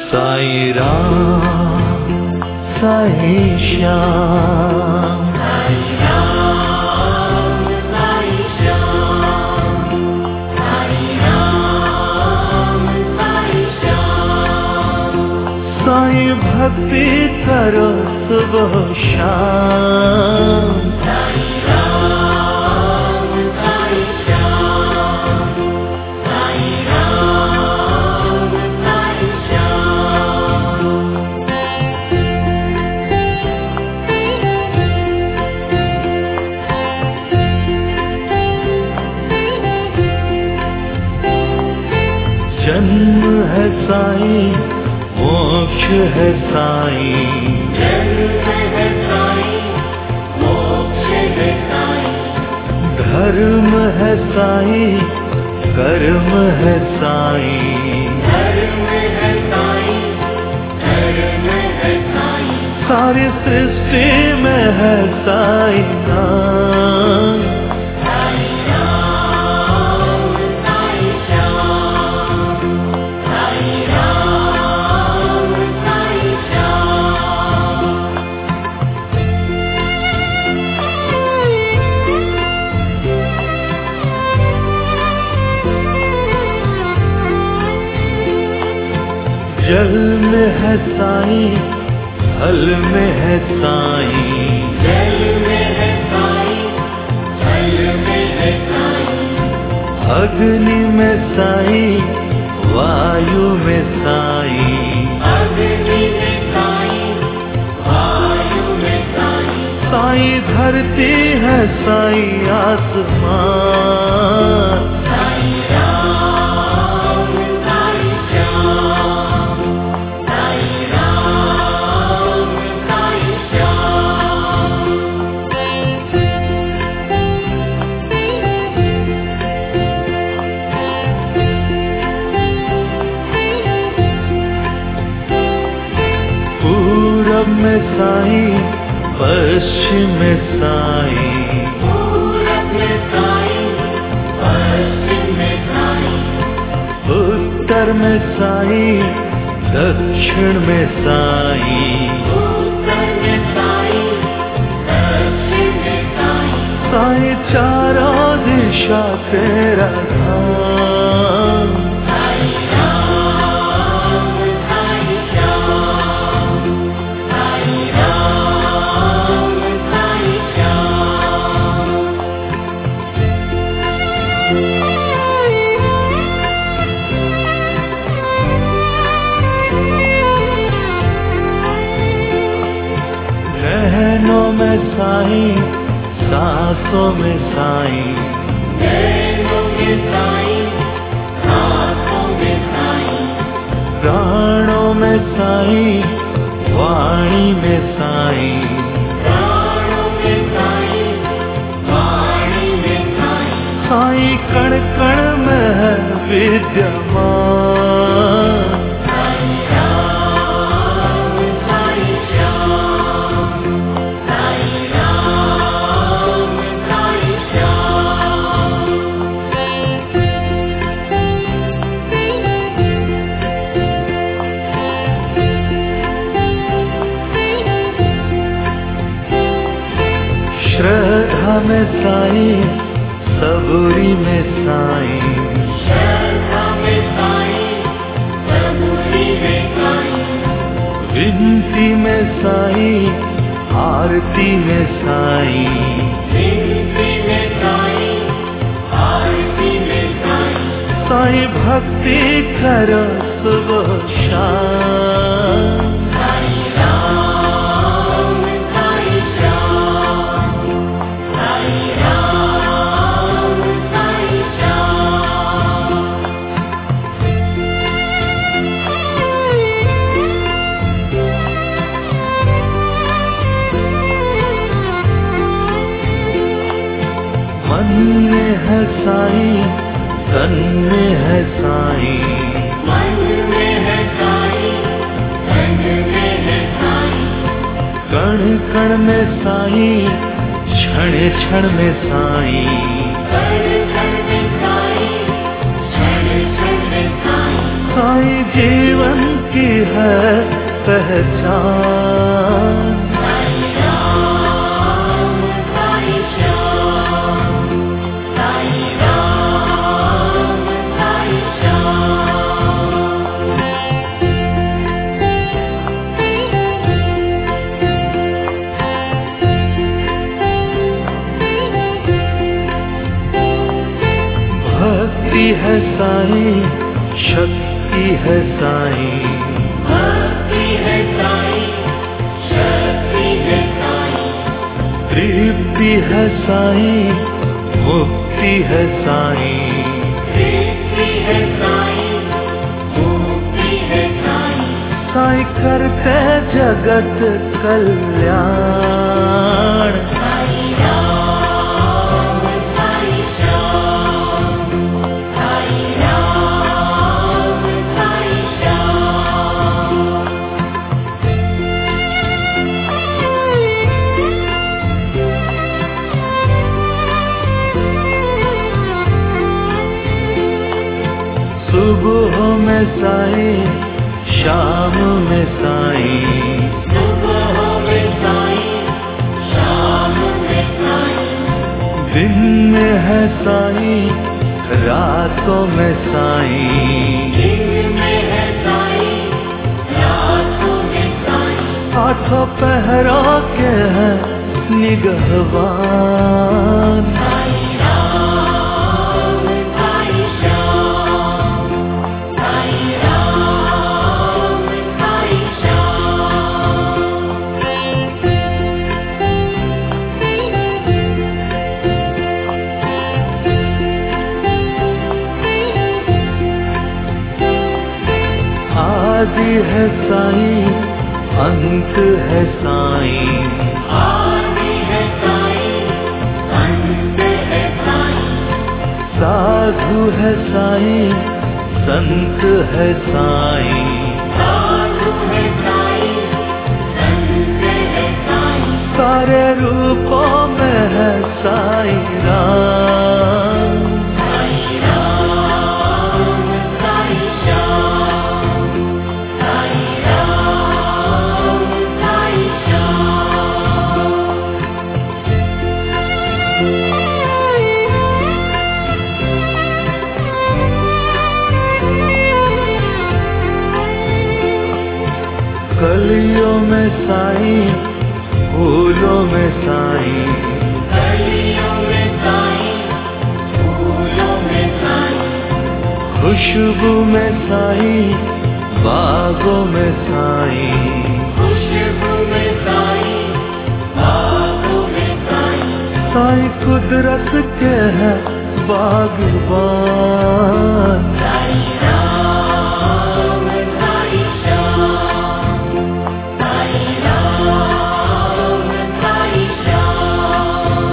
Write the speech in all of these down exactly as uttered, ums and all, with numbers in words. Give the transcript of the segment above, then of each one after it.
साई राम साई श्याम, साई राम साई श्याम, साई राम साई श्याम। साई भक्ति करो सुबह शाम, साई राम साई श्याम, साई राम साई श्याम। जन्म है साई मोक्ष है साई, जन्म है साई, मोक्ष है साई, धर्म है साई कर्म है साई, धर्म है साई, धर्म है साई। सारी सृष्टि में है साई नाम, साई राम साई श्याम, साई राम साई श्याम। जल में है साई फल में है साई, जल में है साई, जल में है साई, अग्नि में साई वायु में साई, अग्नि में साई, वायु में साई। साई धरती है साई आसमान, साई राम साई श्याम, साई राम साई श्याम। पूरब में साई पश्चिम में साई, पूरब में साई, पश्चिम में साई, उत्तर में साई दक्षिण में साई, उत्तर में साई, दक्षिण में साई। साई चारों दिशा तेरा धाम, साई राम साई श्याम, साई राम साई श्याम। नैनों में साई सांसों में साई, नैनों में साई, सांसों में साई, प्राणों में साई वाणी में साई, प्राणों में साई, वाणी में साई। साई कण कण में है विद्यमान, साई राम साई श्याम, साई राम साई श्याम। श्रद्धा में साई सबूरी में साई, श्रद्धा में साई, सबूरी में साई, विनती में साई आरती में साई, विनती में साई, आरती में साई। साई भक्ति करो सुबह शाम, साई राम साई श्याम, साई राम साई श्याम। मन में है साई तन में है साई, मन में है साई, तन में है साई, कण कण में साई क्षण क्षण में साई, कण कण में साई, क्षण क्षण में साई। साई जीवन की है पहचान। साईं राम साईं श्याम, साईं राम साईं श्याम। भक्ति है साईं, शक्ति है साईं, भक्ति है साईं, शक्ति है साईं, तृप्ति है साईं, मुक्ति है साईं, तृप्ति है साईं, मुक्ति है साईं। साईं करते जगत कल्याण। साईं राम साईं श्याम, साईं राम साईं श्याम। सुबह में साईं, शाम में साईं, सुबह में साईं, शाम में साईं, दिन में है साईं, रातों में साईं, दिन में है साईं, रातों में साईं। आठों पहरों के हैं निगहबान। साईं राम साईं श्याम, साईं राम साईं श्याम। आदि है साईं, अंत है साईं, आदि है साईं, अंत है साईं, साधु है साईं, संत है साईं, साधु है साईं, संत है साईं। सारे रूपों में है साईं राम। साईं राम साईं श्याम, साईं राम साईं श्याम। कलियों में साईं, फूलों में साईं, गलियों में साईं, फूलों में साईं, खुशबू में साईं, बागों में साईं, खुशबू में साईं, बागों में साईं। साईं कुदरत के है बागबान। साईं राम साईं श्याम, साईं राम साईं श्याम।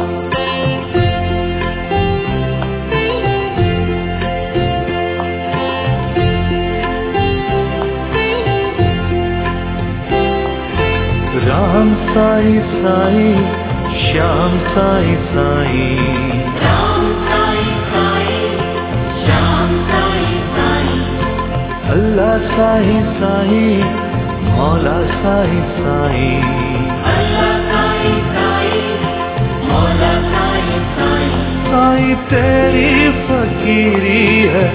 राम साईं साईं, श्याम साईं साईं, राम साईं साईं, श्याम साईं साईं, अल्लाह साईं साईं, मौला साईं साईं, अल्लाह साईं साईं, मौला साईं साईं। साईं तेरी फकीरी है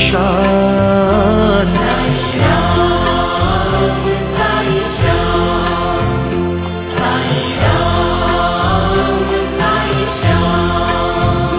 शान। साईं राम साईं श्याम, साईं राम साईं श्याम।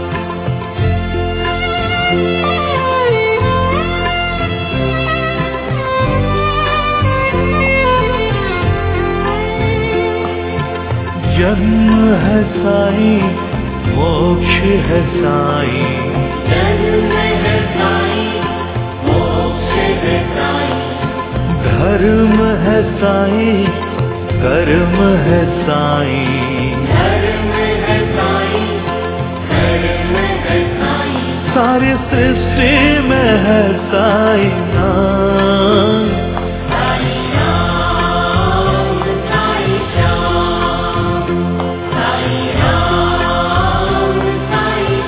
जन्म है साईं, मोक्ष है साईं, जन्म है साईं, मोक्ष है साईं, धर्म है साईं, कर्म है साईं, धर्म है साईं, कर्म है साईं। सारी सृष्टि में है साईं नाम। साईं राम साईं श्याम, साईं राम साईं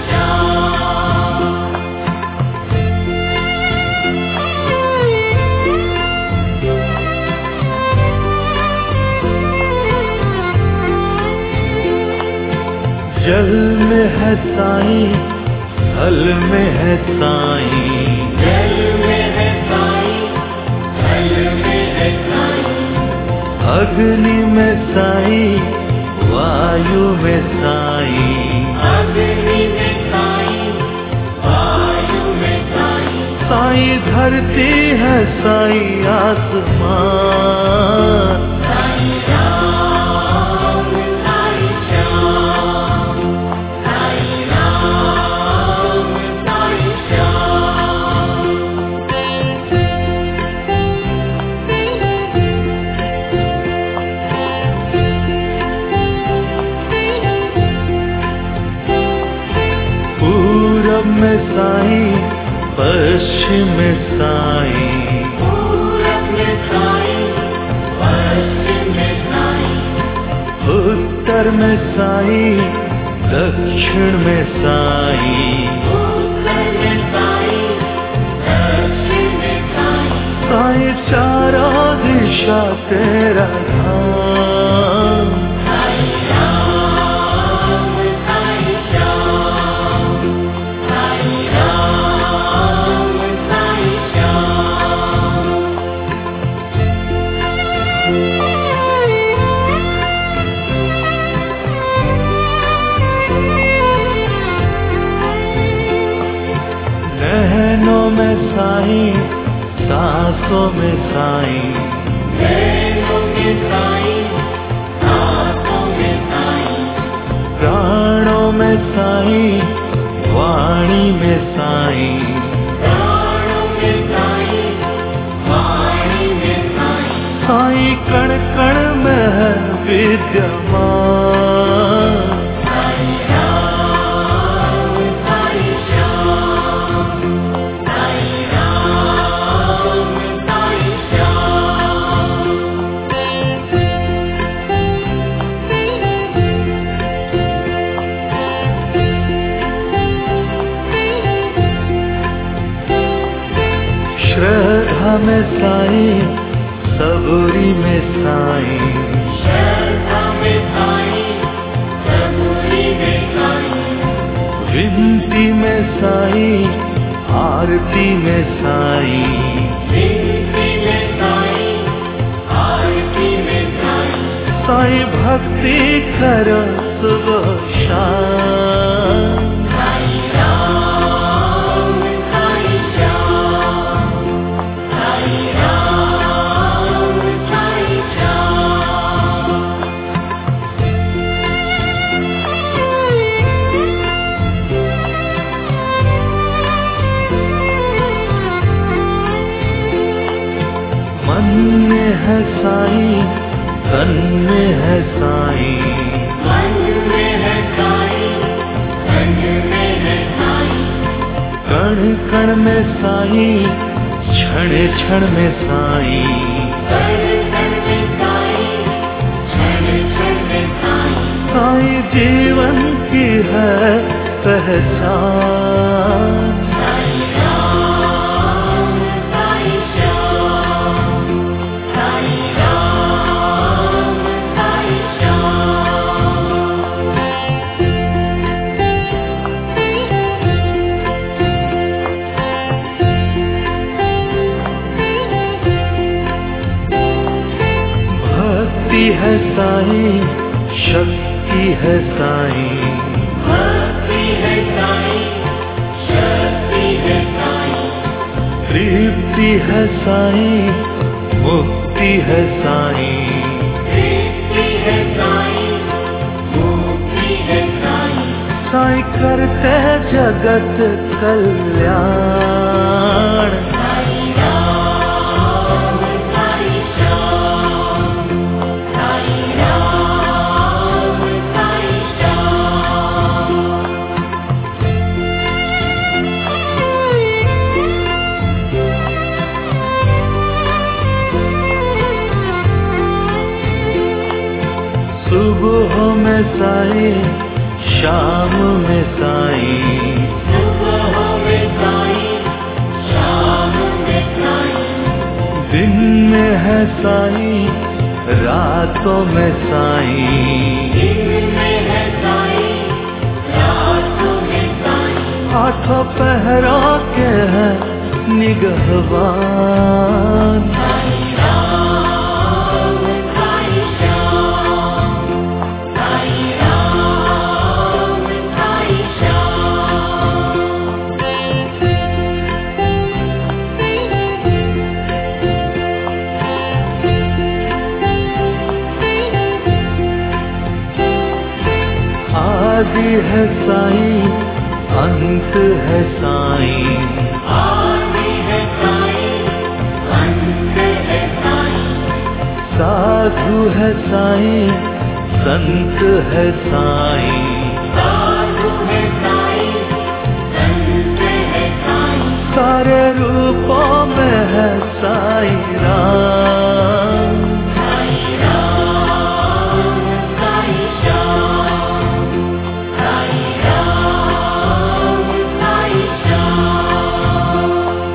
श्याम। जल में है साईं, थल में है साईं, जल में है साईं, थल में है साईं, अग्नि में साईं, वायु में साईं, अग्नि में साईं, वायु में साईं, साईं धरती है साईं आसमान, साईं राम, साईं श्याम, साईं राम, साईं श्याम। पूरब में साईं, पश्चिम में साईं, पूरब में साईं, पश्चिम में साईं, उत्तर में साईं, दक्षिण में साईं, उत्तर में साईं, दक्षिण में साईं, साईं चारों दिशा तेरा धाम, साईं राम, साईं श्याम, साईं राम, साईं श्याम। नैनों में साईं, सांसों में साईं, नैनों में साईं, सांसों में साईं, प्राणों में साईं, वाणी में साईं, प्राणों में साईं, वाणी में साईं, साईं कण कण में है विद्यमान, साईं राम, साईं श्याम, साईं राम, साईं श्याम। श्रद्धा में साईं, सबूरी में साईं, श्रद्धा में साईं, सबूरी में साईं, विनती में साईं, आरती में साईं, विनती में साईं, आरती में साईं, साईं भक्ति करो सुबह शाम, साईं राम, साईं श्याम, साईं राम, साईं श्याम। मन में है साईं, तन में है साईं, मन में है साईं, तन में है साईं, कण कण में साईं, क्षण क्षण में साईं, कण कण में साईं, क्षण क्षण में साईं, साईं जीवन की है पहचान, साईं राम, साईं श्याम, साईं राम, साईं श्याम। भक्ति है साईं, शक्ति है साईं, भक्ति है साईं, शक्ति है साईं, तृप्ति है साईं, मुक्ति है साईं, तृप्ति है साईं, मुक्ति है साईं, साईं करते जगत कल्याण, साईं राम, साईं श्याम, साईं राम, साईं श्याम। सुबह में साईं, शाम में साईं, सुबह में साईं, शाम में साईं, दिन में है साईं, रातों में साईं, दिन में है साईं, लाखों पहरों के हैं निगहबान। साईं राम साईं श्याम, साईं राम साईं श्याम। आदि है साईं, अंत है साईं। आदि है साईं, अंत है साईं। साधु है साईं, संत है साईं। साधु है साईं, संत है साईं। सारे रूपों में है साईं राम। साईं राम साईं श्याम, साईं राम साईं श्याम।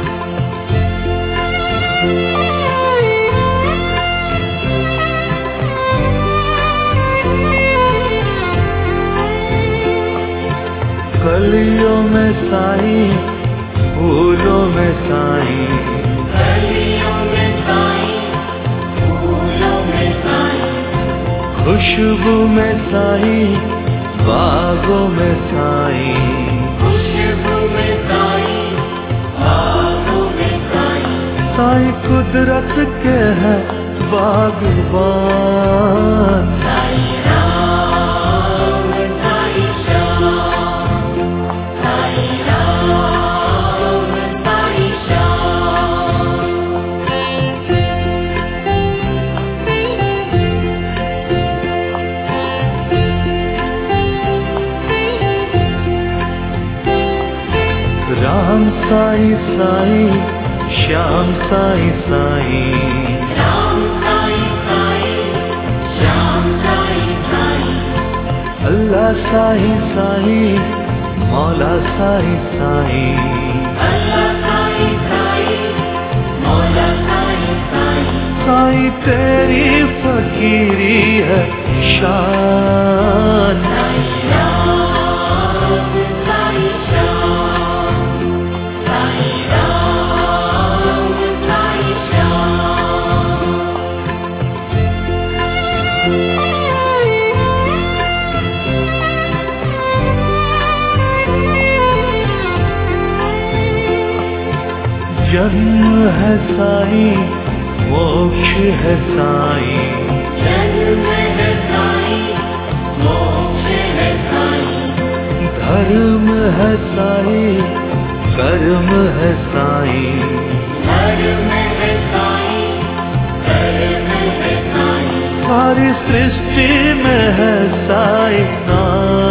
कलियों में साईं, फूलों में साईं। गलियों में साईं, फूलों में साईं। खुशबू में साईं, बागों में साईं। खुशबू में साईं, बागों में साईं। साईं कुदरत के हैं बागबान। साईं राम साईं श्याम, साईं राम साईं श्याम। राम साईं साईं, श्याम साईं साईं। राम साईं साईं, श्याम साईं साईं। अल्लाह साईं साईं, मौला साईं साईं। अल्लाह साईं साईं, मौला साईं साईं। साईं तेरी फकीरी है शान। साईं राम साईं श्याम, साईं राम साईं श्याम। जन्म है साईं, मोक्ष है साईं। जन्म है साईं, मोक्ष है साईं। धर्म है साईं, कर्म है साईं। धर्म है साईं, कर्म है साईं। सारी सृष्टि में है साईं नाम।